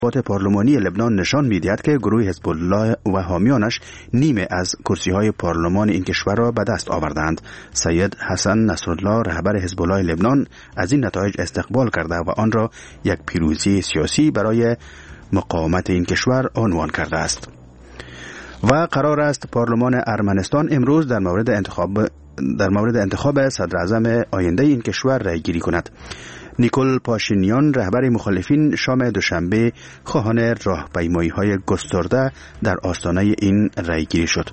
پارلمانی لبنان نشان می‌دهد که گروه حزب الله و حامیانش نیمه از کرسی‌های پارلمان این کشور را به دست آوردند. سید حسن نصرالله رهبر حزب الله لبنان از این نتایج استقبال کرده و آن را یک پیروزی سیاسی برای مقاومت این کشور عنوان کرده است. و قرار است پارلمان ارمنستان امروز در مورد انتخاب صدر اعظم آینده این کشور رای گیری کند. نیکول پاشینیان رهبر مخالفین شام دوشنبه خواهان راهپیمایی‌های گسترده در آستانه این رای گیری شد.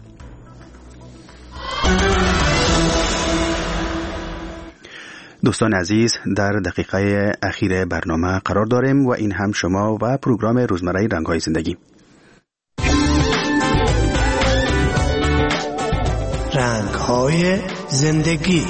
دوستان عزیز، در دقیقه اخیر برنامه قرار داریم و این هم شما و پروگرام روزمره رنگ‌های زندگی. رنگ‌های زندگی.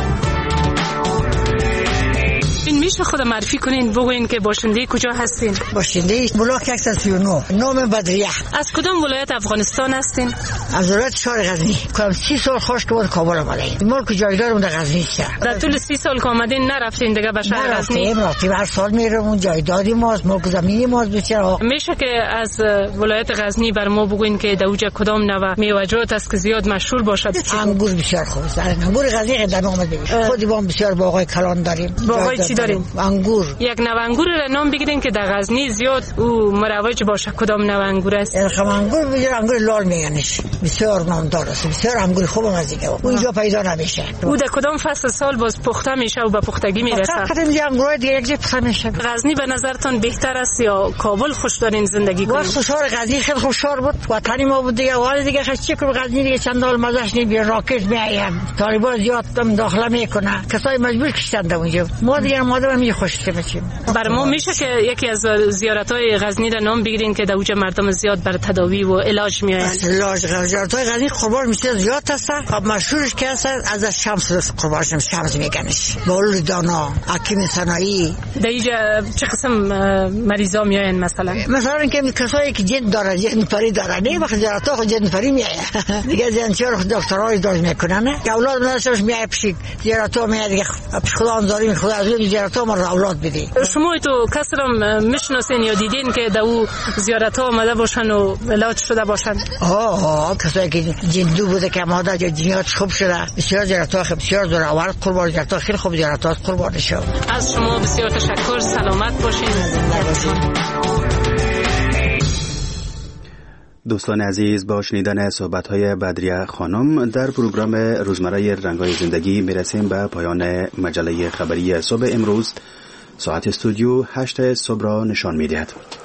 میشه خود معرفی کنین، بگوین که باشنده کجا هستین؟ باشنده بلاک 139، نام بدریه. از کدام ولایت افغانستان هستین؟ از ولایت شهر غزنی. کنم 30 سال خوش که بود کابل آمدیم. مال که جایدارم در غزنی است. در طول 30 سال که آمدین نرفتین دیگه به شهر غزنی؟ نرفتیم. هر سال میرم اون جایدادی ماست، ملک زمینی ماست بسیار. میشه که از ولایت غزنی بر ما بگوین که دوجه کدام نوع میوه‌جات است که زیاد مشهور باشد؟ انگور بسیار خوب است. انگور غزنی در نام ببین. خودی با بسیار باغای کلان داریم. باغای چی داریم؟ انگور. یک نوع انگور را نام بگیرین که در غزنی زیاد او مروج باشه. کدام نوع انگور است؟ انگور بگیر، انگور لال میگنش. بسیار نامدار است. بسیار انگور خوب از دیگه. اونجا پیدا نمیشه. او در کدام فصل سال باز پخته میشه و به پختگی میرسه؟ فقط اینجا انگور دیگه یک جا پخته میشه. غزنی به نظرتان بهتر است یا کابل خوش دارین زندگی کنین؟ واسه شهر غزنی خیلی خوشحال بود. وطنی ما بود دیگه. ولی دیگه چه کنم غزنی دیگه چند سال مزهش نمیاد. راکت میآید. طالبان زیاد داخل میکنه. کسای مجبور کشتند اونجا. ما دیگه مادرم می خوشش میشیم. بر ما میشه که یکی از زیارت‌های غزنی را نام بگیرین که در اوج مردم زیاد بر تداوی و علاج میآیند؟ زیارت‌های غزنی قربان میشه زیاد هست. مشهورش که هست از شمس قربانش شمس میگنش. بول دانا، حکیم صنایعی. در اینجا چه قسم مریضا میآیند مثلا اینکه کسایی که جن دارن، جن پری دارن، نه وقت زیارت‌ها خود جن پری میآید. دیگه جنچار دکترای داش میکنن. که اولاد منش میآید پیش زیارت‌ها میآید دیگه خدا انزاری خدا از زیارت‌ها ما اولاد بدی. شما تو کسی را میشناسین یا دیدین که در او زیارت‌ها آمده باشن و علاج شده باشن؟ کسایی که جندو بوده که ماده جنیات خوب شده. بسیار زیارت‌ها بسیار زورآور قربان زیارت‌ها خیلی خوب زیارت‌ها قربان شد. از شما بسیار تشکر. سلامت باشین. دوستان عزیز، با شنیدن صحبت‌های بدریه خانم در پروگرام روزمره رنگ‌های زندگی میرسیم به پایان مجله خبری صبح امروز. ساعت استودیو 8 صبح را نشان می‌دهد.